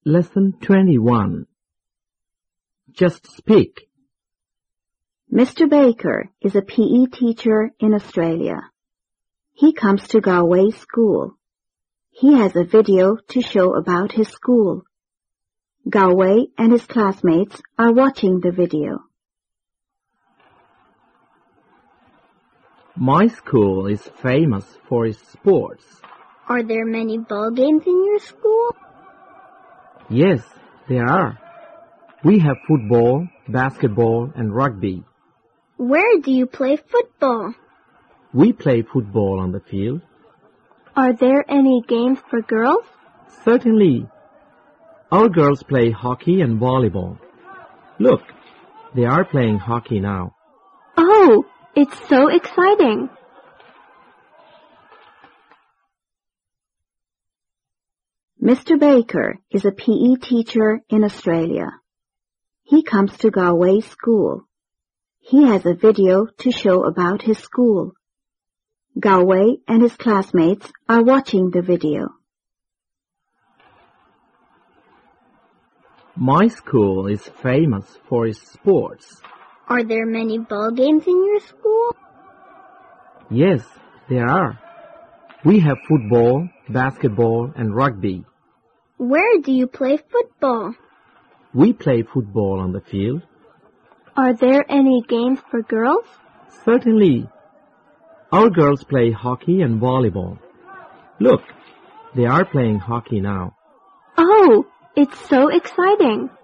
Lesson 21. Just speak. Mr. Baker is a PE teacher in Australia. He comes to Galway School. He has a video to show about his school. Galway and his classmates are watching the video. My school is famous for its sports. Are there many ball games in your school? Yes, there are. We have football, basketball, and rugby. Where do you play football? We play football on the field. Are there any games for girls? Certainly. Our girls play hockey and volleyball. Look, they are playing hockey now. Oh, it's so exciting. Mr. Baker is a PE teacher in Australia. He comes to Galway School. He has a video to show about his school. Galway and his classmates are watching the video. My school is famous for its sports. Are there many ball games in your school? Yes, there are. We have football, basketball, and rugby. Where do you play football? We play football on the field. Are there any games for girls? Certainly. Our girls play hockey and volleyball. Look, they are playing hockey now. Oh, it's so exciting.